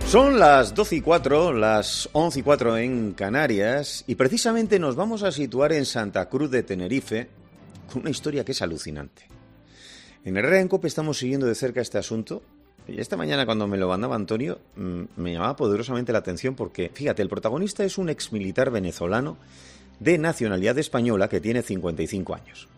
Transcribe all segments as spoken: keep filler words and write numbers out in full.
Son las doce y cuatro, las once y cuatro en Canarias, y precisamente nos vamos a situar en Santa Cruz de Tenerife con una historia que es alucinante. En Herrera en Cope estamos siguiendo de cerca este asunto, y esta mañana cuando me lo mandaba Antonio me llamaba poderosamente la atención porque, fíjate, el protagonista es un exmilitar venezolano de nacionalidad española que tiene cincuenta y cinco años.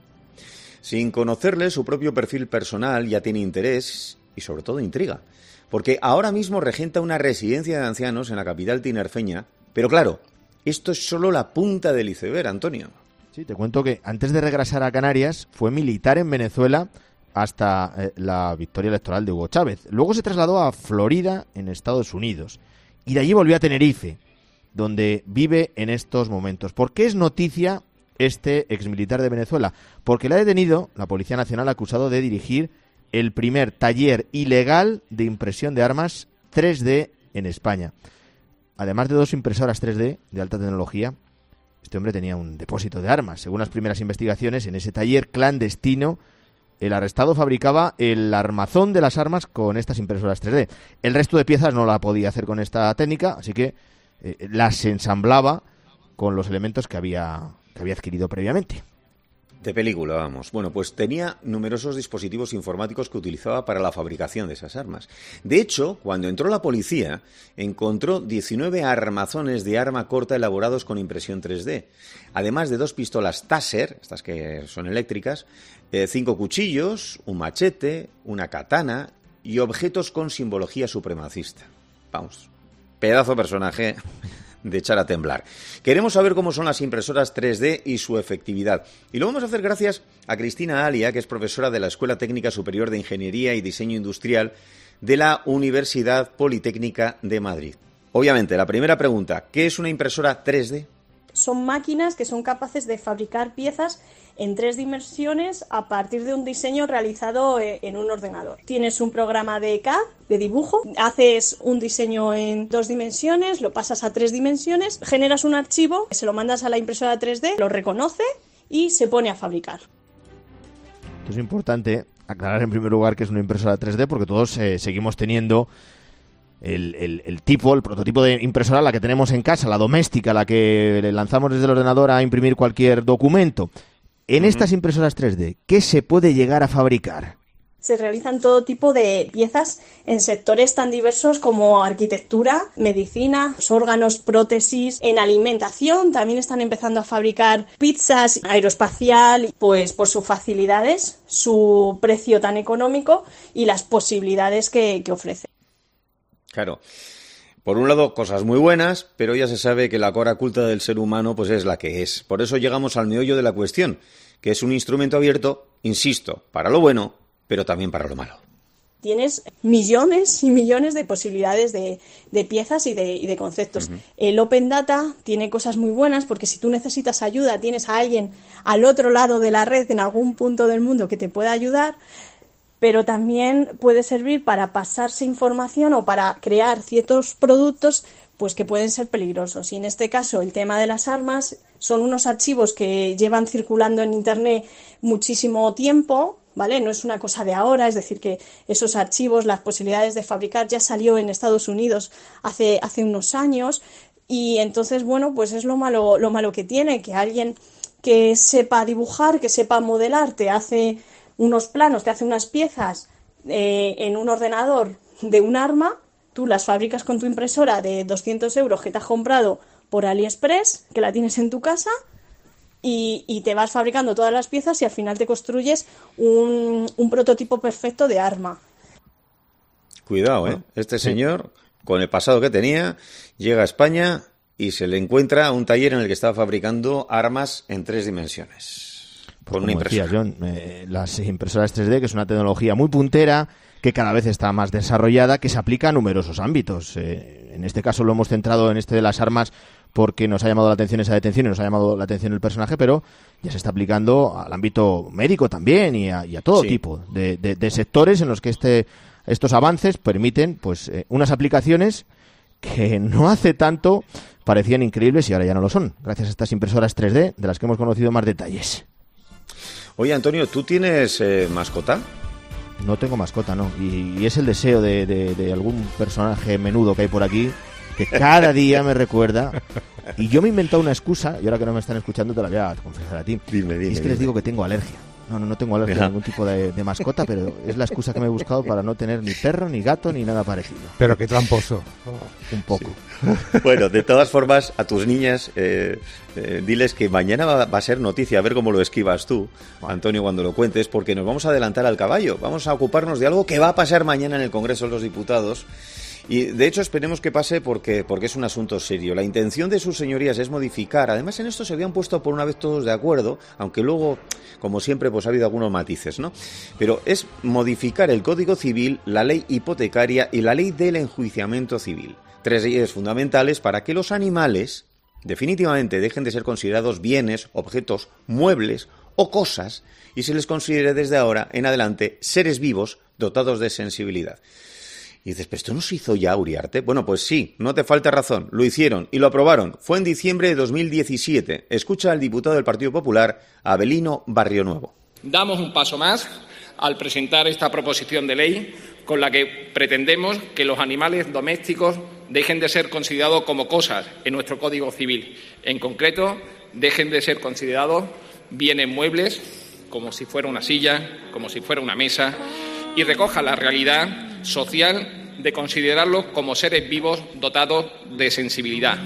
Sin conocerle su propio perfil personal ya tiene interés y sobre todo intriga, porque ahora mismo regenta una residencia de ancianos en la capital tinerfeña, pero claro, esto es solo la punta del iceberg, Antonio. Sí, te cuento que antes de regresar a Canarias fue militar en Venezuela hasta eh, la victoria electoral de Hugo Chávez. Luego se trasladó a Florida, en Estados Unidos, y de allí volvió a Tenerife, donde vive en estos momentos. ¿Por qué es noticia este exmilitar de Venezuela? Porque le ha detenido la Policía Nacional acusado de dirigir el primer taller ilegal de impresión de armas tres D en España. Además de dos impresoras tres D de alta tecnología, este hombre tenía un depósito de armas. Según las primeras investigaciones, en ese taller clandestino, el arrestado fabricaba el armazón de las armas con estas impresoras tres D. El resto de piezas no la podía hacer con esta técnica, así que eh, las ensamblaba con los elementos que había, que había adquirido previamente. De película, vamos. Bueno, pues tenía numerosos dispositivos informáticos que utilizaba para la fabricación de esas armas. De hecho, cuando entró la policía, encontró diecinueve armazones de arma corta elaborados con impresión tres D, además de dos pistolas Taser, estas que son eléctricas, eh, cinco cuchillos, un machete, una katana y objetos con simbología supremacista. Vamos, pedazo personaje de echar a temblar. Queremos saber cómo son las impresoras tres D y su efectividad. Y lo vamos a hacer gracias a Cristina Alia, que es profesora de la Escuela Técnica Superior de Ingeniería y Diseño Industrial de la Universidad Politécnica de Madrid. Obviamente, la primera pregunta, ¿qué es una impresora tres D? Son máquinas que son capaces de fabricar piezas en tres dimensiones a partir de un diseño realizado en un ordenador. Tienes un programa de C A D, de dibujo, haces un diseño en dos dimensiones, lo pasas a tres dimensiones, generas un archivo, se lo mandas a la impresora tres D, lo reconoce y se pone a fabricar. Es importante aclarar en primer lugar que es una impresora tres D porque todos eh, seguimos teniendo El, el, el tipo, el prototipo de impresora, la que tenemos en casa, la doméstica, la que le lanzamos desde el ordenador a imprimir cualquier documento. En uh-huh. estas impresoras tres D, ¿qué se puede llegar a fabricar? Se realizan todo tipo de piezas en sectores tan diversos como arquitectura, medicina, órganos, prótesis, en alimentación. También están empezando a fabricar pizzas, aeroespacial, pues por sus facilidades, su precio tan económico y las posibilidades que, que ofrece. Claro, por un lado cosas muy buenas, pero ya se sabe que la cara oculta del ser humano pues es la que es. Por eso llegamos al meollo de la cuestión, que es un instrumento abierto, insisto, para lo bueno, pero también para lo malo. Tienes millones y millones de posibilidades de, de piezas y de, y de conceptos. Uh-huh. El Open Data tiene cosas muy buenas porque si tú necesitas ayuda, tienes a alguien al otro lado de la red, en algún punto del mundo, que te pueda ayudar, pero también puede servir para pasarse información o para crear ciertos productos pues que pueden ser peligrosos. Y en este caso, el tema de las armas son unos archivos que llevan circulando en Internet muchísimo tiempo, ¿vale? No es una cosa de ahora, es decir, que esos archivos, las posibilidades de fabricar, ya salió en Estados Unidos hace, hace unos años, y entonces, bueno, pues es lo malo, lo malo que tiene, que alguien que sepa dibujar, que sepa modelar, te hace unos planos, te hace unas piezas eh, en un ordenador de un arma, tú las fabricas con tu impresora de doscientos euros que te has comprado por AliExpress, que la tienes en tu casa, y, y te vas fabricando todas las piezas y al final te construyes un, un prototipo perfecto de arma. Cuidado, ¿eh? Este señor, con el pasado que tenía, llega a España y se le encuentra un taller en el que estaba fabricando armas en tres dimensiones. Con una impresora. Decía John, eh, las impresoras tres D, que es una tecnología muy puntera, que cada vez está más desarrollada, que se aplica a numerosos ámbitos. Eh, en este caso lo hemos centrado en este de las armas porque nos ha llamado la atención esa detención y nos ha llamado la atención el personaje, pero ya se está aplicando al ámbito médico también y a, y a todo sí. tipo de, de, de sectores en los que este, estos avances permiten pues eh, unas aplicaciones que no hace tanto parecían increíbles y ahora ya no lo son, gracias a estas impresoras tres D de las que hemos conocido más detalles. Oye, Antonio, ¿tú tienes eh, mascota? No tengo mascota, no. Y, y es el deseo de, de, de algún personaje menudo que hay por aquí, que cada día me recuerda. Y yo me he inventado una excusa, y ahora que no me están escuchando te la voy a confesar a ti. Dime, dime, y es que dime. les digo que tengo alergia. No, no, no tengo alergia a ningún tipo de, de mascota, pero es la excusa que me he buscado para no tener ni perro, ni gato, ni nada parecido. Pero qué tramposo. Un poco. Sí. Bueno, de todas formas, a tus niñas, eh, eh, diles que mañana va, va a ser noticia, a ver cómo lo esquivas tú, Antonio, cuando lo cuentes, porque nos vamos a adelantar al caballo. Vamos a ocuparnos de algo que va a pasar mañana en el Congreso de los Diputados. Y de hecho esperemos que pase porque, porque es un asunto serio. La intención de sus señorías es modificar. Además, en esto se habían puesto por una vez todos de acuerdo, aunque luego, como siempre, pues ha habido algunos matices, ¿no? Pero es modificar el Código Civil, la ley hipotecaria y la ley del enjuiciamiento civil. Tres leyes fundamentales para que los animales definitivamente dejen de ser considerados bienes, objetos, muebles o cosas y se les considere desde ahora en adelante seres vivos dotados de sensibilidad. Y dices, ¿pero esto no se hizo ya, Uriarte? Bueno, pues sí, no te falta razón. Lo hicieron y lo aprobaron. Fue en diciembre de dos mil diecisiete. Escucha al diputado del Partido Popular, Avelino Barrionuevo. Damos un paso más al presentar esta proposición de ley con la que pretendemos que los animales domésticos dejen de ser considerados como cosas en nuestro Código Civil. En concreto, dejen de ser considerados bienes muebles, como si fuera una silla, como si fuera una mesa, y recoja la realidad social de considerarlos como seres vivos dotados de sensibilidad.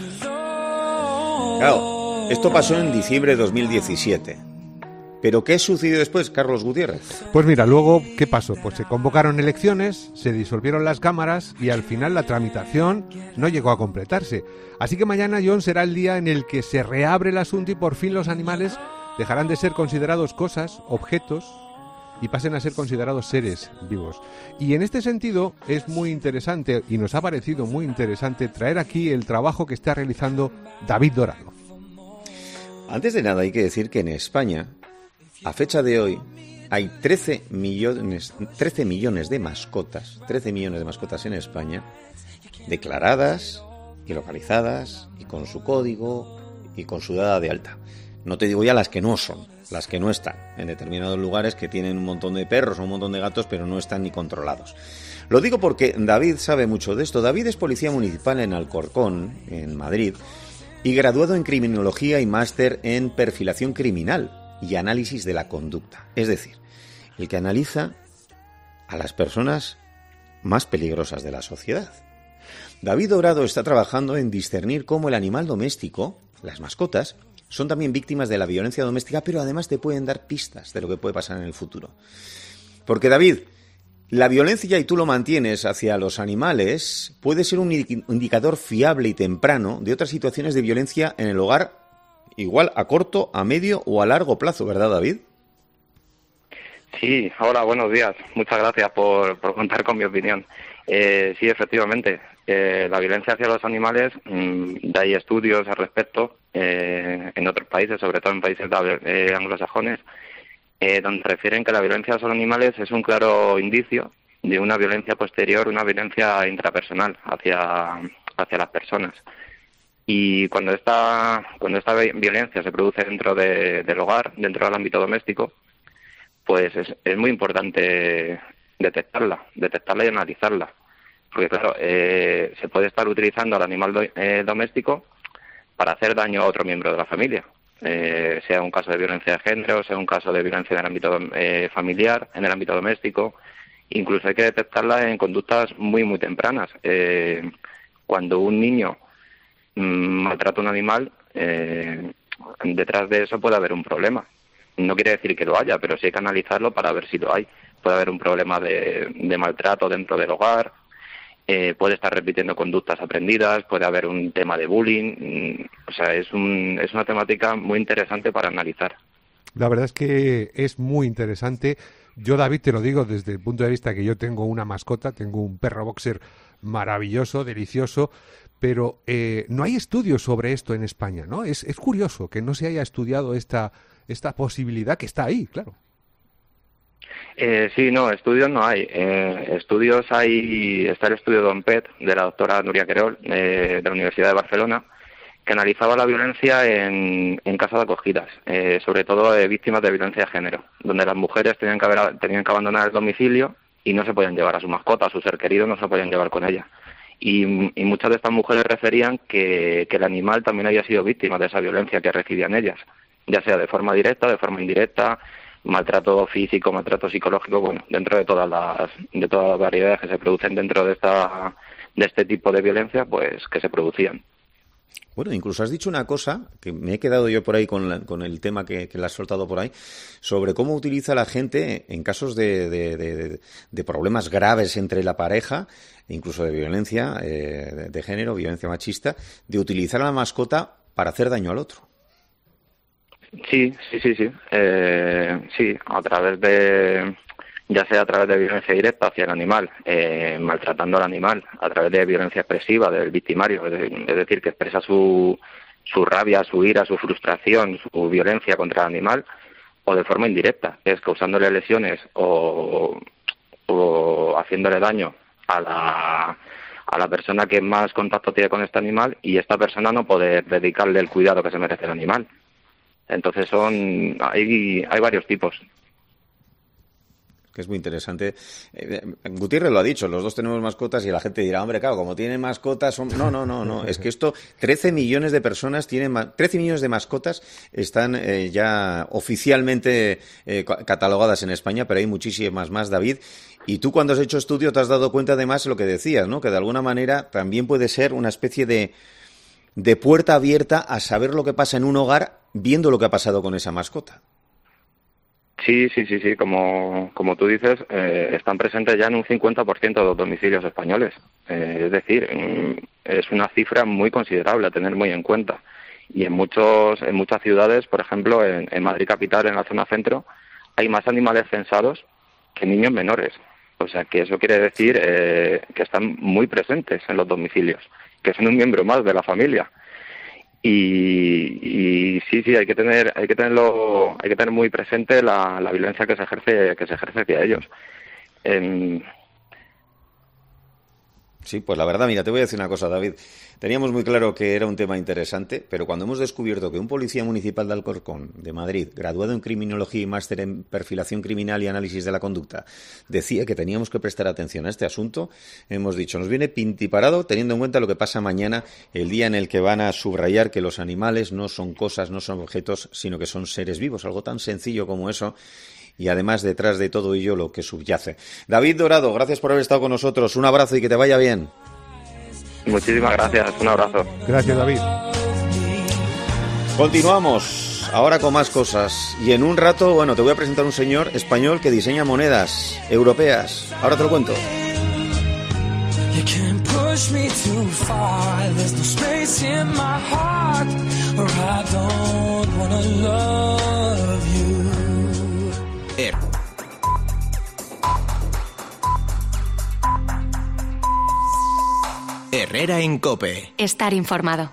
Claro, esto pasó en diciembre de dos mil diecisiete. ¿Pero qué sucedió después, Carlos Gutiérrez? Pues mira, luego, ¿qué pasó? Pues se convocaron elecciones, se disolvieron las cámaras y al final la tramitación no llegó a completarse. Así que mañana, John, será el día en el que se reabre el asunto y por fin los animales dejarán de ser considerados cosas, objetos, y pasen a ser considerados seres vivos. Y en este sentido es muy interesante, y nos ha parecido muy interesante, traer aquí el trabajo que está realizando David Dorado. Antes de nada hay que decir que en España, a fecha de hoy, hay trece millones, trece millones de mascotas, trece millones de mascotas en España, declaradas y localizadas, y con su código, y con su dada de alta. No te digo ya las que no son, las que no están en determinados lugares que tienen un montón de perros o un montón de gatos, pero no están ni controlados. Lo digo porque David sabe mucho de esto. David es policía municipal en Alcorcón, en Madrid, y graduado en criminología y máster en perfilación criminal y análisis de la conducta. Es decir, el que analiza a las personas más peligrosas de la sociedad. David Dorado está trabajando en discernir cómo el animal doméstico, las mascotas, son también víctimas de la violencia doméstica, pero además te pueden dar pistas de lo que puede pasar en el futuro. Porque, David, la violencia, y tú lo mantienes, hacia los animales puede ser un indicador fiable y temprano de otras situaciones de violencia en el hogar, igual a corto, a medio o a largo plazo, ¿verdad, David? Sí, hola, buenos días. Muchas gracias por, por contar con mi opinión. Eh, sí, efectivamente, eh, la violencia hacia los animales, mmm, hay estudios al respecto eh, en otros países, sobre todo en países eh, anglosajones, eh, donde refieren que la violencia hacia los animales es un claro indicio de una violencia posterior, una violencia intrapersonal hacia, hacia las personas. Y cuando esta, cuando esta violencia se produce dentro de, del hogar, dentro del ámbito doméstico, pues es, es muy importante detectarla, detectarla y analizarla. Porque, claro, eh, se puede estar utilizando al animal do, eh, doméstico para hacer daño a otro miembro de la familia. Eh, sea un caso de violencia de género, sea un caso de violencia en el ámbito eh, familiar, en el ámbito doméstico. Incluso hay que detectarla en conductas muy, muy tempranas. Eh, cuando un niño mmm, maltrata a un animal, eh, detrás de eso puede haber un problema. No quiere decir que lo haya, pero sí hay que analizarlo para ver si lo hay. Puede haber un problema de, de maltrato dentro del hogar, eh, puede estar repitiendo conductas aprendidas, puede haber un tema de bullying. O sea, es, un, es una temática muy interesante para analizar. La verdad es que es muy interesante. Yo, David, te lo digo desde el punto de vista que yo tengo una mascota, tengo un perro boxer maravilloso, delicioso, pero eh, no hay estudios sobre esto en España, ¿no? Es, es curioso que no se haya estudiado esta, esta posibilidad que está ahí, claro. Eh, sí, no, estudios no hay. Eh, estudios hay, está el estudio DOMPET de la doctora Núria Querol, eh, de la Universidad de Barcelona, que analizaba la violencia en, en casas de acogidas, eh, sobre todo de víctimas de violencia de género, donde las mujeres tenían que, haber, tenían que abandonar el domicilio y no se podían llevar a su mascota, a su ser querido, no se podían llevar con ella. Y, y muchas de estas mujeres referían que, que el animal también había sido víctima de esa violencia que recibían ellas, ya sea de forma directa, de forma indirecta, maltrato físico, maltrato psicológico, bueno, dentro de todas las de todas las variedades que se producen dentro de esta de este tipo de violencia, pues que se producían. Bueno, incluso has dicho una cosa, que me he quedado yo por ahí con, la, con el tema que, que le has soltado por ahí, sobre cómo utiliza la gente en casos de, de, de, de problemas graves entre la pareja, incluso de violencia eh, de, de género, violencia machista, de utilizar a la mascota para hacer daño al otro. Sí, sí, sí, sí. Eh, sí, a través de... ya sea a través de violencia directa hacia el animal, eh, maltratando al animal, a través de violencia expresiva del victimario, es, de, es decir, que expresa su, su rabia, su ira, su frustración, su violencia contra el animal, o de forma indirecta, es causándole lesiones o, o haciéndole daño a la, a la persona que más contacto tiene con este animal y esta persona no poder dedicarle el cuidado que se merece el animal. Entonces son hay, hay varios tipos. Que es muy interesante. Eh, Gutiérrez lo ha dicho, los dos tenemos mascotas y la gente dirá, hombre, claro, como tienen mascotas... Son... No, no, no, no, es que esto, trece millones de personas tienen... trece millones de mascotas están eh, ya oficialmente eh, catalogadas en España, pero hay muchísimas más, David. Y tú cuando has hecho estudio te has dado cuenta además de lo que decías, ¿no? Que de alguna manera también puede ser una especie de, de puerta abierta a saber lo que pasa en un hogar viendo lo que ha pasado con esa mascota. Sí, sí, sí, sí, como, como tú dices, eh, están presentes ya en un cincuenta por ciento de los domicilios españoles. Eh, es decir, es una cifra muy considerable a tener muy en cuenta. Y en muchos en muchas ciudades, por ejemplo, en, en Madrid capital, en la zona centro, hay más animales censados que niños menores. O sea, que eso quiere decir eh, que están muy presentes en los domicilios, que son un miembro más de la familia. Y, y sí, sí, hay que tener, hay que tenerlo, hay que tener muy presente la, la violencia que se ejerce, que se ejerce hacia ellos. En... Sí, pues la verdad, mira, te voy a decir una cosa, David. Teníamos muy claro que era un tema interesante, pero cuando hemos descubierto que un policía municipal de Alcorcón, de Madrid, graduado en criminología y máster en perfilación criminal y análisis de la conducta, decía que teníamos que prestar atención a este asunto, hemos dicho, nos viene pintiparado teniendo en cuenta lo que pasa mañana, el día en el que van a subrayar que los animales no son cosas, no son objetos, sino que son seres vivos, algo tan sencillo como eso. Y además detrás de todo ello lo que subyace. David Dorado, gracias por haber estado con nosotros. Un abrazo y que te vaya bien. Muchísimas gracias, un abrazo. Gracias, David. Continuamos, ahora con más cosas. Y en un rato, bueno, te voy a presentar un señor español que diseña monedas europeas. Ahora te lo cuento. Er. Herrera en COPE. Estar informado.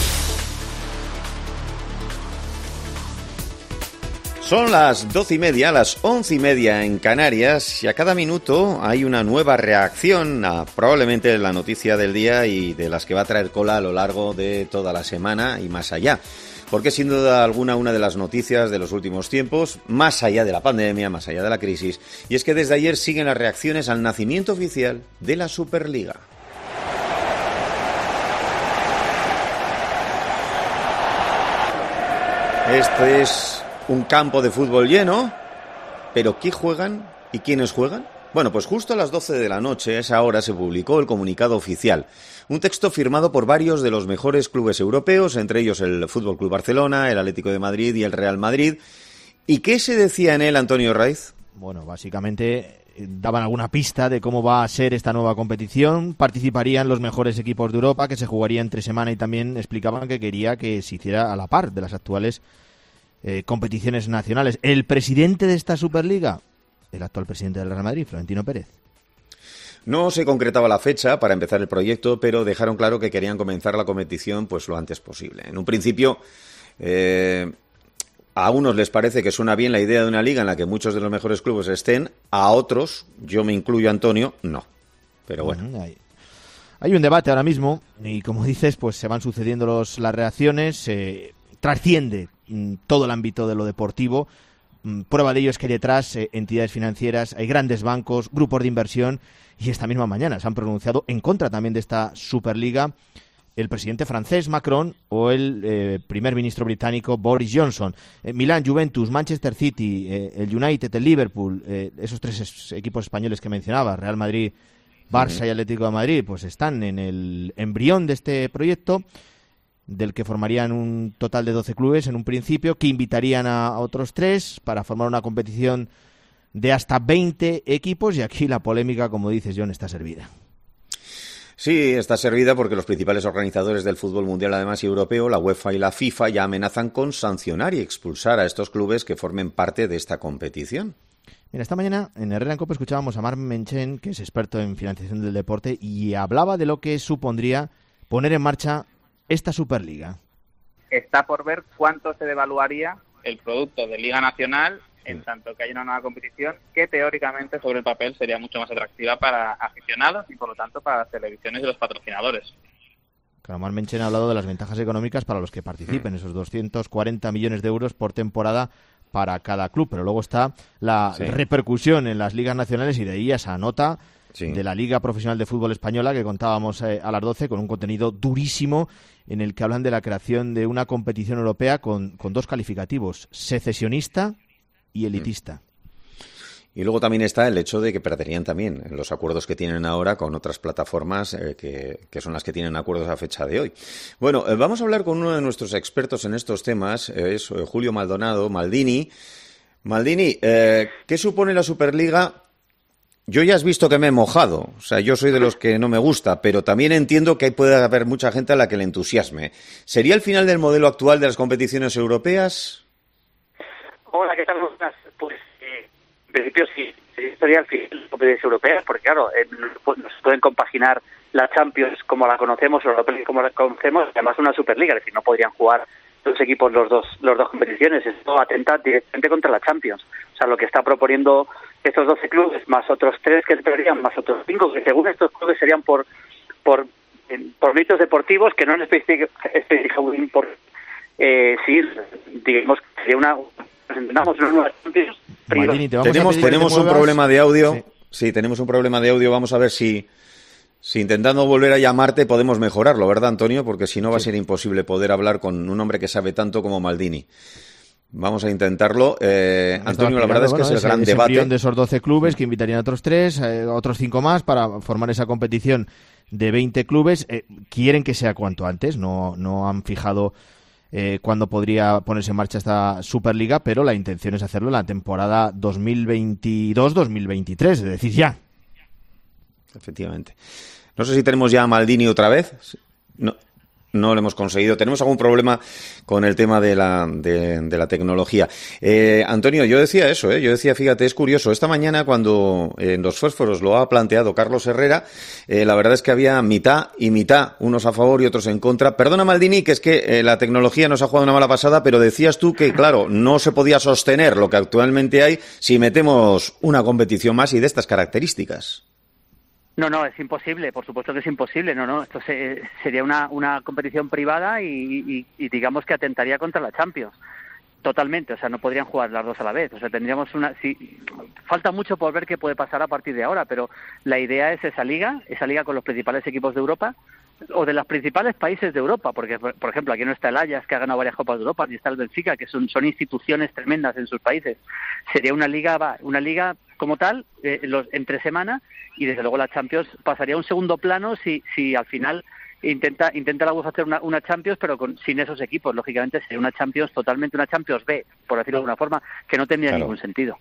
Son las doce y media, las once y media en Canarias y a cada minuto hay una nueva reacción a probablemente la noticia del día y de las que va a traer cola a lo largo de toda la semana y más allá. Porque sin duda alguna una de las noticias de los últimos tiempos, más allá de la pandemia, más allá de la crisis, y es que desde ayer siguen las reacciones al nacimiento oficial de la Superliga. Este es un campo de fútbol lleno, pero ¿qué juegan y quiénes juegan? Bueno, pues justo a las doce de la noche, a esa hora, se publicó el comunicado oficial. Un texto firmado por varios de los mejores clubes europeos, entre ellos el F C Barcelona, el Atlético de Madrid y el Real Madrid. ¿Y qué se decía en él, Antonio Raiz? Bueno, básicamente daban alguna pista de cómo va a ser esta nueva competición. Participarían los mejores equipos de Europa, que se jugaría entre semana, y también explicaban que quería que se hiciera a la par de las actuales eh, competiciones nacionales. El presidente de esta Superliga, el actual presidente del Real Madrid, Florentino Pérez. No se concretaba la fecha para empezar el proyecto, pero dejaron claro que querían comenzar la competición pues lo antes posible. En un principio, eh, a unos les parece que suena bien la idea de una liga en la que muchos de los mejores clubes estén, a otros, yo me incluyo, Antonio, no. Pero bueno. bueno hay, hay un debate ahora mismo y, como dices, pues se van sucediendo los, las reacciones, eh, trasciende mm, todo el ámbito de lo deportivo. Prueba de ello es que hay detrás eh, entidades financieras, hay grandes bancos, grupos de inversión, y esta misma mañana se han pronunciado en contra también de esta Superliga el presidente francés Macron o el eh, primer ministro británico Boris Johnson. Eh, Milán, Juventus, Manchester City, eh, el United, el Liverpool, eh, esos tres es, equipos españoles que mencionaba, Real Madrid, Barça sí. y Atlético de Madrid, pues están en el embrión de este proyecto, del que formarían un total de doce clubes en un principio, que invitarían a otros tres para formar una competición de hasta veinte equipos, y aquí la polémica, como dices, John, está servida. Sí, está servida porque los principales organizadores del fútbol mundial, además y europeo, la UEFA y la FIFA, ya amenazan con sancionar y expulsar a estos clubes que formen parte de esta competición. Mira, esta mañana en Herrera en Cope escuchábamos a Marc Menchen, que es experto en financiación del deporte, y hablaba de lo que supondría poner en marcha esta Superliga. Está por ver cuánto se devaluaría el producto de Liga Nacional en tanto que hay una nueva competición que teóricamente sobre el papel sería mucho más atractiva para aficionados y por lo tanto para las televisiones y los patrocinadores. Claro, Marc Menchen ha hablado de las ventajas económicas para los que participen, mm. esos doscientos cuarenta millones de euros por temporada para cada club, pero luego está la sí. repercusión en las ligas nacionales, y de ahí esa nota sí. de la Liga Profesional de Fútbol Española que contábamos eh, a las doce, con un contenido durísimo en el que hablan de la creación de una competición europea con, con dos calificativos, secesionista y elitista. Y luego también está el hecho de que perderían también los acuerdos que tienen ahora con otras plataformas eh, que, que son las que tienen acuerdos a fecha de hoy. Bueno, eh, vamos a hablar con uno de nuestros expertos en estos temas, eh, es eh, Julio Maldonado, Maldini. Maldini, eh, ¿qué supone la Superliga? Yo ya has visto que me he mojado, o sea, yo soy de los que no me gusta, pero también entiendo que puede haber mucha gente a la que le entusiasme. ¿Sería el final del modelo actual de las competiciones europeas? Hola, ¿qué tal? Pues eh, en principio sí, sería el final de las competiciones europeas, porque claro, eh, no se pueden compaginar la Champions como la conocemos o la Europa League como la conocemos, además una Superliga, es decir, no podrían jugar los equipos los dos los dos competiciones, esto atenta directamente contra la Champions. O sea, lo que está proponiendo estos doce clubes, más otros tres que entrarían, más otros cinco, que según estos clubes serían por por por méritos deportivos, que no han especificado por eh, sí, digamos, sería una presentamos una nueva Champions. Maldini, tenemos tenemos un problema de audio. Sí. sí, tenemos un problema de audio. Vamos a ver si, si intentando volver a llamarte podemos mejorarlo, ¿verdad, Antonio? Porque si no va sí. a ser imposible poder hablar con un hombre que sabe tanto como Maldini. Vamos a intentarlo. Eh, Antonio, la verdad es que bueno, es el ese, gran ese debate. De esos doce clubes que invitarían a otros tres, eh, otros cinco más para formar esa competición de veinte clubes. Eh, quieren que sea cuanto antes, no, no han fijado Eh, cuándo podría ponerse en marcha esta Superliga, pero la intención es hacerlo en la temporada dos mil veintidós dos mil veintitrés, es decir, ya. Efectivamente. No sé si tenemos ya a Maldini otra vez. No, no lo hemos conseguido. Tenemos algún problema con el tema de la, de, de la tecnología. Eh, Antonio, yo decía eso, ¿eh? yo decía, fíjate, es curioso. Esta mañana, cuando en los Fósforos lo ha planteado Carlos Herrera, eh, la verdad es que había mitad y mitad, unos a favor y otros en contra. Perdona, Maldini, que es que eh, la tecnología nos ha jugado una mala pasada, pero decías tú que, claro, no se podía sostener lo que actualmente hay si metemos una competición más y de estas características. No, no, es imposible, por supuesto que es imposible, no, no, esto se, sería una, una competición privada y, y, y digamos que atentaría contra la Champions, totalmente, o sea, no podrían jugar las dos a la vez, o sea, tendríamos una, sí, falta mucho por ver qué puede pasar a partir de ahora, pero la idea es esa liga, esa liga con los principales equipos de Europa, o de los principales países de Europa, porque, por ejemplo, aquí no está el Ajax, que ha ganado varias Copas de Europa, ni está el Benfica, que son, son instituciones tremendas en sus países. Sería una liga, una liga como tal, eh, los, entre semana, y desde luego la Champions pasaría a un segundo plano si, si al final intenta intenta la UEFA hacer una, una Champions, pero con, sin esos equipos. Lógicamente sería una Champions, totalmente una Champions B, por decirlo de alguna forma, que no tendría claro. ningún sentido.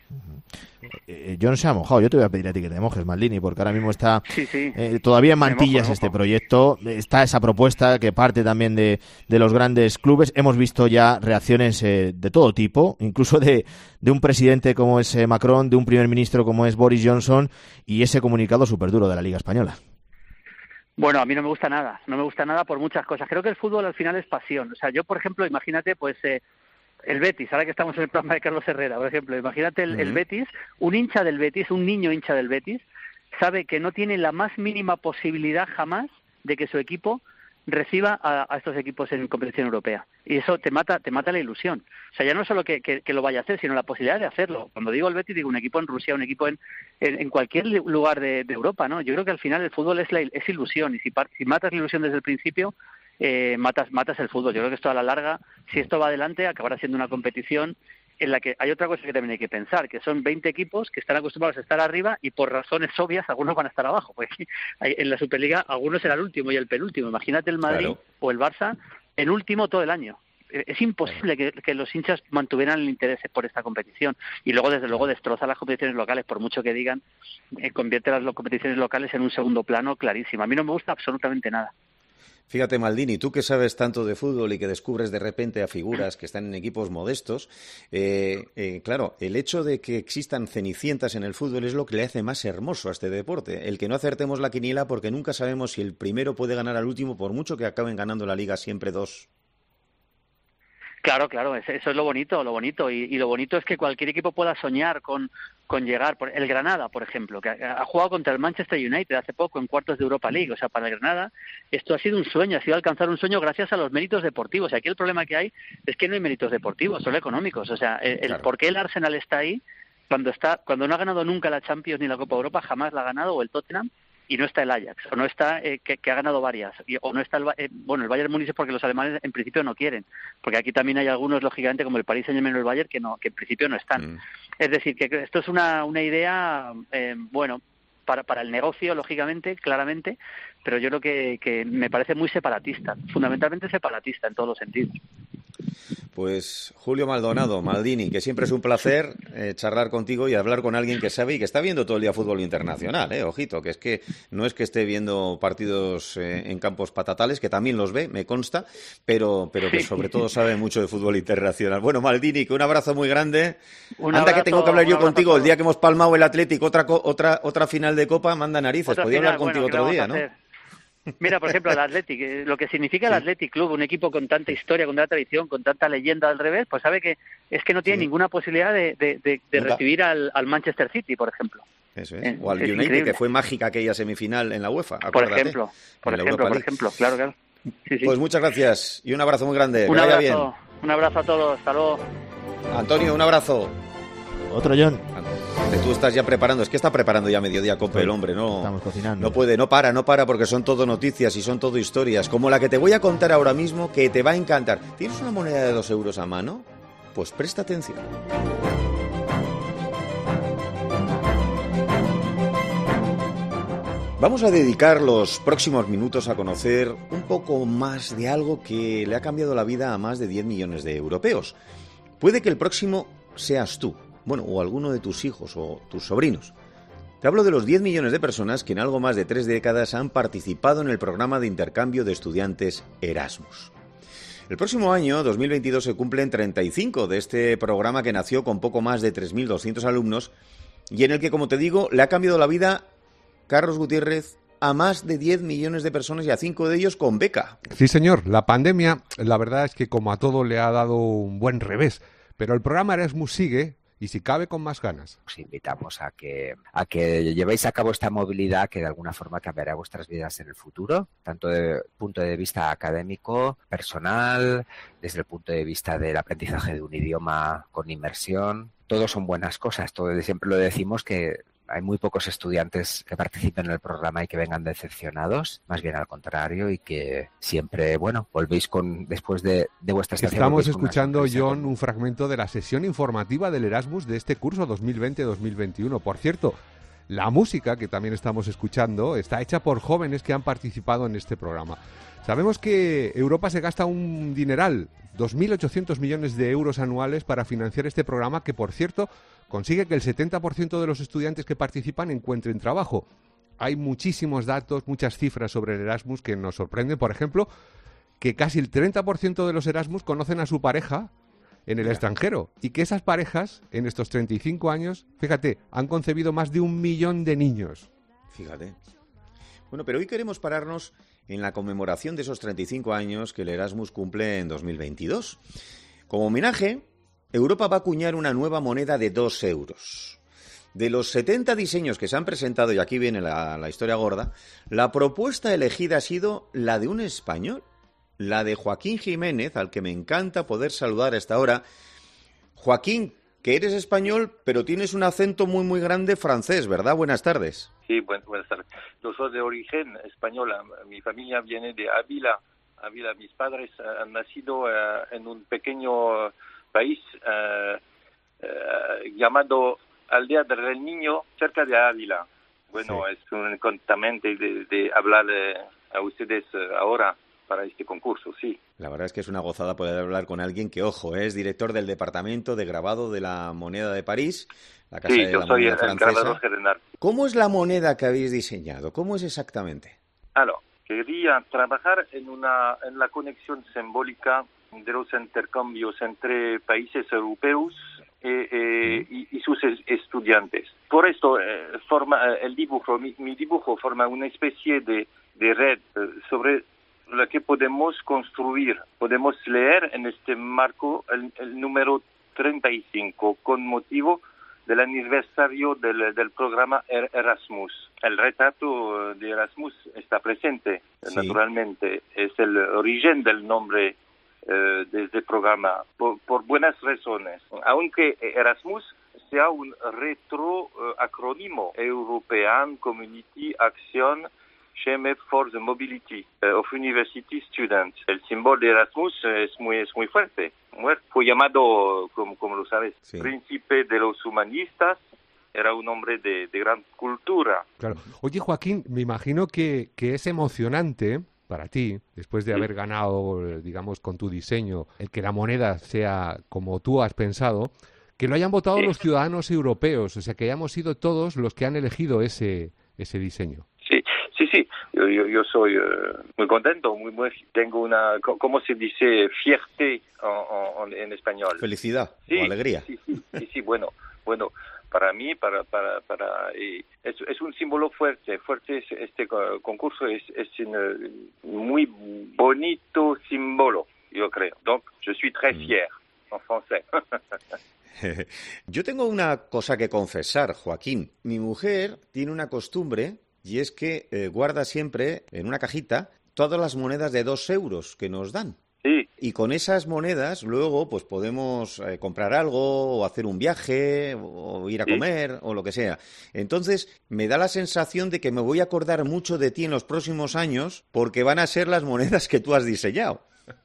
Eh, yo no se ha mojado, yo te voy a pedir a ti que te mojes, Maldini, porque ahora mismo está sí, sí. Eh, todavía en mantillas mojo, este mojo. proyecto, está esa propuesta que parte también de, de los grandes clubes. Hemos visto ya reacciones eh, de todo tipo, incluso de, de un presidente como es eh, Macron, de un primer ministro como es Boris Johnson, y ese comunicado súper duro de la Liga Española. Bueno, a mí no me gusta nada, no me gusta nada por muchas cosas. Creo que el fútbol al final es pasión. O sea, yo, por ejemplo, imagínate, pues... Eh, el Betis, ahora que estamos en el programa de Carlos Herrera, por ejemplo, imagínate el, uh-huh. el Betis, un hincha del Betis, un niño hincha del Betis, sabe que no tiene la más mínima posibilidad jamás de que su equipo reciba a, a estos equipos en competición europea. Y eso te mata te mata la ilusión. O sea, ya no solo que, que, que lo vaya a hacer, sino la posibilidad de hacerlo. Cuando digo el Betis, digo un equipo en Rusia, un equipo en, en, en cualquier lugar de, de Europa, ¿no? Yo creo que al final el fútbol es, la, es ilusión, y si, si matas la ilusión desde el principio, eh, matas matas el fútbol. Yo creo que esto a la larga, si esto va adelante, acabará siendo una competición en la que hay otra cosa que también hay que pensar, que son veinte equipos que están acostumbrados a estar arriba y por razones obvias algunos van a estar abajo. Porque en la Superliga algunos será el último y el penúltimo. Imagínate el Madrid claro. o el Barça en último todo el año. Es imposible que, que los hinchas mantuvieran el interés por esta competición. Y luego, desde luego, destroza las competiciones locales, por mucho que digan, eh, convierte las competiciones locales en un segundo plano clarísimo. A mí no me gusta absolutamente nada. Fíjate, Maldini, tú que sabes tanto de fútbol y que descubres de repente a figuras que están en equipos modestos, eh, eh, claro, el hecho de que existan cenicientas en el fútbol es lo que le hace más hermoso a este deporte. El que no acertemos la quiniela porque nunca sabemos si el primero puede ganar al último, por mucho que acaben ganando la liga siempre dos. Claro, claro, eso es lo bonito, lo bonito. Y, y lo bonito es que cualquier equipo pueda soñar con, con llegar. Por, el Granada, por ejemplo, que ha, ha jugado contra el Manchester United hace poco en cuartos de Europa League. O sea, para el Granada esto ha sido un sueño, ha sido alcanzar un sueño gracias a los méritos deportivos. Y aquí el problema que hay es que no hay méritos deportivos, solo económicos. O sea, el, claro. el por qué el Arsenal está ahí cuando está cuando no ha ganado nunca la Champions ni la Copa Europa, jamás la ha ganado, o el Tottenham, y no está el Ajax, o no está, eh, que, que ha ganado varias, y, o no está el, eh, bueno, el Bayern Múnich, porque los alemanes en principio no quieren, porque aquí también hay algunos, lógicamente, como el Paris Saint-Germain o el Bayern, que no, que en principio no están. Mm. Es decir, que esto es una, una idea, eh, bueno, para, para el negocio, lógicamente, claramente, pero yo creo que, que me parece muy separatista, fundamentalmente separatista en todos los sentidos. Pues Julio Maldonado, Maldini, que siempre es un placer eh, charlar contigo y hablar con alguien que sabe y que está viendo todo el día fútbol internacional, eh, ojito, que es que no es que esté viendo partidos eh, en campos patatales, que también los ve, me consta, pero pero que sobre todo sabe mucho de fútbol internacional. Bueno, Maldini, que un abrazo muy grande. Un Anda, abrazo, que tengo que hablar yo contigo el día que hemos palmado el Atlético, otra otra otra final de Copa, manda narices, otra podía final, hablar contigo bueno, otro día, ¿no? Hacer? Mira, por ejemplo, el Athletic, lo que significa el sí. Athletic Club, un equipo con tanta historia, con tanta tradición, con tanta leyenda al revés, pues sabe que es que no tiene sí. ninguna posibilidad de, de, de, de recibir al, al Manchester City, por ejemplo. Eso es. O al es United, increíble. Que fue mágica aquella semifinal en la UEFA. Por ejemplo, por ejemplo, por ejemplo, claro, claro. Sí, sí. Pues muchas gracias y un abrazo muy grande. Un que abrazo, vaya bien. Un abrazo a todos, hasta luego. Antonio, un abrazo. Otro John. Tú estás ya preparando, es que está preparando ya mediodía Cope, sí, el hombre, ¿no? Estamos cocinando. No puede, no para, no para, porque son todo noticias y son todo historias, como la que te voy a contar ahora mismo, que te va a encantar. ¿Tienes una moneda de dos euros a mano? Pues presta atención. Vamos a dedicar los próximos minutos a conocer un poco más de algo que le ha cambiado la vida a más de diez millones de europeos. Puede que el próximo seas tú. Bueno, o alguno de tus hijos o tus sobrinos. Te hablo de los diez millones de personas que en algo más de tres décadas han participado en el programa de intercambio de estudiantes Erasmus. El próximo año, dos mil veintidós, se cumplen treinta y cinco de este programa que nació con poco más de tres mil doscientos alumnos y en el que, como te digo, le ha cambiado la vida, Carlos Gutiérrez, a más de diez millones de personas y a cinco de ellos con beca. Sí, señor. La pandemia, la verdad es que como a todo le ha dado un buen revés, pero el programa Erasmus sigue. Y si cabe, con más ganas. Os invitamos a que a que llevéis a cabo esta movilidad que de alguna forma cambiará vuestras vidas en el futuro, tanto desde el punto de vista académico, personal, desde el punto de vista del aprendizaje de un idioma con inmersión. Todo son buenas cosas. Todo, siempre lo decimos que hay muy pocos estudiantes que participen en el programa y que vengan decepcionados, más bien al contrario, y que siempre, bueno, volvéis con, después de, de vuestra estancia. Estamos escuchando, John, un fragmento de la sesión informativa del Erasmus de este curso dos mil veinte dos mil veintiuno. Por cierto, la música que también estamos escuchando está hecha por jóvenes que han participado en este programa. Sabemos que Europa se gasta un dineral, dos mil ochocientos millones de euros anuales para financiar este programa que, por cierto, consigue que el setenta por ciento de los estudiantes que participan encuentren trabajo. Hay muchísimos datos, muchas cifras sobre el Erasmus que nos sorprenden. Por ejemplo, que casi el treinta por ciento de los Erasmus conocen a su pareja en el Mira. extranjero y que esas parejas, en estos treinta y cinco años, fíjate, han concebido más de un millón de niños. Fíjate. Bueno, pero hoy queremos pararnos en la conmemoración de esos treinta y cinco años que el Erasmus cumple en dos mil veintidós. Como homenaje, Europa va a acuñar una nueva moneda de dos euros. De los setenta diseños que se han presentado, y aquí viene la, la historia gorda, la propuesta elegida ha sido la de un español. la de Joaquín Jiménez, al que me encanta poder saludar a esta hora. Joaquín, que eres español, pero tienes un acento muy, muy grande francés, ¿verdad? Buenas tardes. Sí, buen, buenas tardes. Yo soy de origen española. Mi familia viene de Ávila. Ávila. Mis padres uh, han nacido uh, en un pequeño país uh, uh, llamado Aldea del Niño, cerca de Ávila. Bueno, sí. Es un contamente de, de hablar uh, a ustedes uh, ahora para este concurso, sí. La verdad es que es una gozada poder hablar con alguien que, ojo, es director del Departamento de Grabado de la Moneda de París, la Casa sí, de yo la soy Moneda el francesa. grabador general. ¿Cómo es la moneda que habéis diseñado? ¿Cómo es exactamente? Alors, quería trabajar en una en la conexión simbólica de los intercambios entre países europeos eh, eh, y, y sus estudiantes. Por esto, eh, forma el dibujo, mi, mi dibujo forma una especie de, de red eh, sobre la que podemos construir, podemos leer en este marco el, el número treinta y cinco con motivo del aniversario del, del programa Erasmus. El retrato de Erasmus está presente, sí. Naturalmente. Es el origen del nombre eh, de este programa, por, por buenas razones. Aunque Erasmus sea un retroacrónimo, European Community Action Scheme for the Mobility of University Students. El símbolo de Erasmus es muy es muy fuerte. Fue llamado, como, como lo sabes, sí. Príncipe de los humanistas. Era un hombre de, de gran cultura. Claro. Oye, Joaquín, me imagino que, que es emocionante para ti, después de sí. haber ganado, digamos, con tu diseño, el que la moneda sea como tú has pensado, que lo hayan votado sí. los ciudadanos europeos, o sea, que hayamos sido todos los que han elegido ese, ese diseño. Sí, sí, sí. Yo, yo, yo soy uh, muy contento, muy, muy, tengo una, ¿cómo se dice? Fierté en, en, en español. Felicidad sí, o alegría. Sí, sí, sí, sí, bueno, bueno, para mí, para, para, para, eh, es, es un símbolo fuerte, fuerte este concurso, es, es un muy bonito símbolo, yo creo. Donc, je suis très fier, mm. en français. Yo tengo una cosa que confesar, Joaquín. Mi mujer tiene una costumbre y es que eh, guarda siempre en una cajita todas las monedas de dos euros que nos dan. Sí. Y con esas monedas luego pues podemos eh, comprar algo o hacer un viaje o ir a comer sí. o lo que sea. Entonces me da la sensación de que me voy a acordar mucho de ti en los próximos años porque van a ser las monedas que tú has diseñado.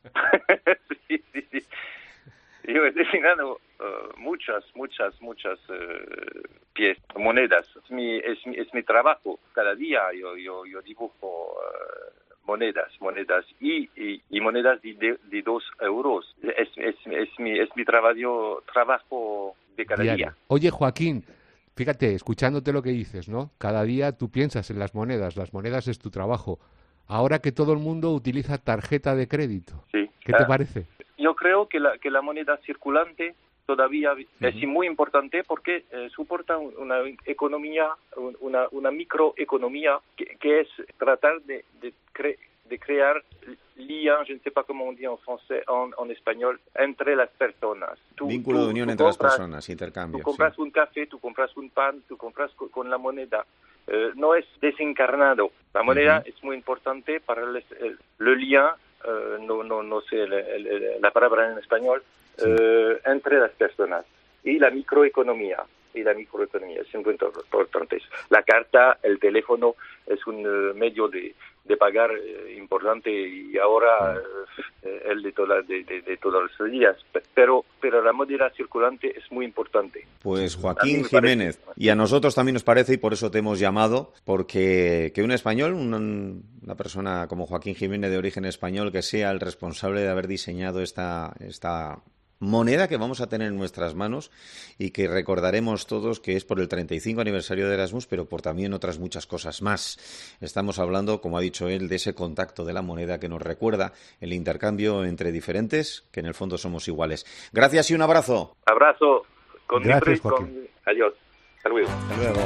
sí, sí, sí. Yo he diseñado uh, muchas, muchas, muchas uh, piezas, monedas. Es mi, es, mi, es mi trabajo. Cada día yo, yo, yo dibujo uh, monedas, monedas y, y, y monedas de, de, de dos euros. Es, es, es, mi, es mi trabajo, trabajo de cada Diario. día. Oye, Joaquín, fíjate, escuchándote lo que dices, ¿no? Cada día tú piensas en las monedas, las monedas es tu trabajo. Ahora que todo el mundo utiliza tarjeta de crédito, sí. ¿qué te uh, parece? Yo creo que la, que la moneda circulante todavía uh-huh. es muy importante porque eh, soporta una economía, una, una microeconomía que, que es tratar de, de, cre, de crear liens, je ne sais pas comment on dit en français, en, en español, entre las personas. Tú, Vínculo tú, de unión tú entre compras, las personas, intercambio. Tú compras sí. un café, tú compras un pan, tú compras con, con la moneda. Eh, no es desencarnado. La moneda uh-huh. es muy importante para el, el, el lien. Uh, no, no, no sé el, el, el, la palabra en español, sí. uh, entre las personas y la microeconomía. Y la microeconomía es muy importante. La carta, el teléfono es un uh, medio de, de pagar uh, importante y ahora uh, el de, toda, de, de, de todos los días. Pero, pero la moneda circulante es muy importante. Pues Joaquín Jiménez, parece. Y a nosotros también nos parece, y por eso te hemos llamado, porque que un español, un, una persona como Joaquín Jiménez de origen español, que sea el responsable de haber diseñado esta... esta moneda que vamos a tener en nuestras manos y que recordaremos todos que es por el treinta y cinco aniversario de Erasmus, pero por también otras muchas cosas más. Estamos hablando, como ha dicho él, de ese contacto de la moneda que nos recuerda el intercambio entre diferentes, que en el fondo somos iguales. Gracias y un abrazo. Abrazo. Con Gracias, mi con... Adiós. Hasta luego. Hasta luego.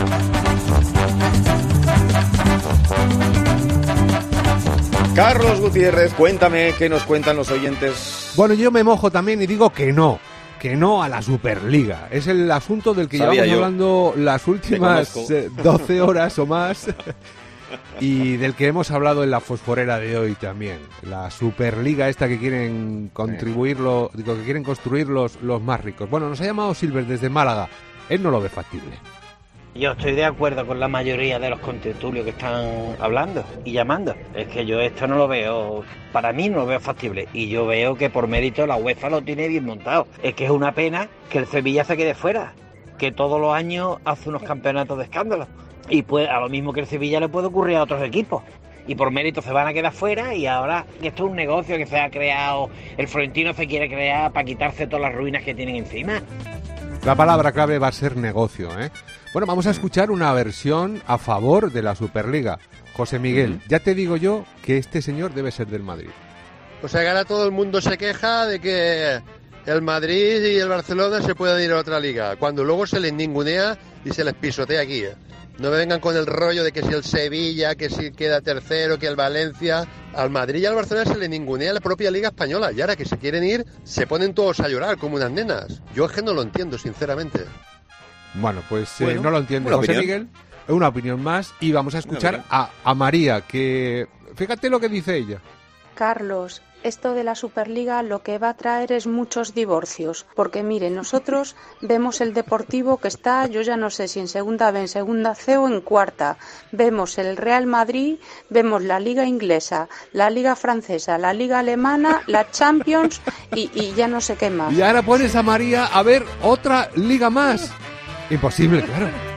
Carlos Gutiérrez, cuéntame qué nos cuentan los oyentes. Bueno, yo me mojo también y digo que no, que no a la Superliga. Es el asunto del que Sabía llevamos yo. hablando las últimas doce horas o más. y del que hemos hablado en la fosforera de hoy también, la Superliga esta que quieren contribuirlo, digo, que quieren construir los, los más ricos. Bueno, nos ha llamado Silver desde Málaga, él no lo ve factible. Yo estoy de acuerdo con la mayoría de los contertulios que están hablando y llamando. Es que yo esto no lo veo, para mí no lo veo factible. Y yo veo que por mérito la UEFA lo tiene bien montado. Es que es una pena que el Sevilla se quede fuera, que todos los años hace unos campeonatos de escándalo. Y pues a lo mismo que el Sevilla le puede ocurrir a otros equipos. Y por mérito se van a quedar fuera y ahora que esto es un negocio que se ha creado, el Florentino se quiere crear para quitarse todas las ruinas que tienen encima. La palabra clave va a ser negocio, ¿eh? Bueno, vamos a escuchar una versión a favor de la Superliga. José Miguel, uh-huh. ya te digo yo que este señor debe ser del Madrid. O sea que ahora todo el mundo se queja de que el Madrid y el Barcelona se pueden ir a otra liga, cuando luego se les ningunea y se les pisotea aquí, ¿eh? No me vengan con el rollo de que si el Sevilla, que si queda tercero, que el Valencia. Al Madrid y al Barcelona se le ningunea la propia Liga Española. Y ahora que se quieren ir, se ponen todos a llorar como unas nenas. Yo es que no lo entiendo, sinceramente. Bueno, pues bueno, eh, no lo entiende José Miguel. Una opinión más. Y vamos a escuchar a, a María, que fíjate lo que dice ella. Carlos, esto de la Superliga lo que va a traer es muchos divorcios, porque mire, nosotros vemos el Deportivo que está, yo ya no sé si en segunda B, en segunda C o en cuarta, vemos el Real Madrid, vemos la Liga Inglesa, la Liga Francesa, la Liga Alemana, la Champions y, y ya no sé qué más. Y ahora pones a María a ver otra liga más. Imposible, claro.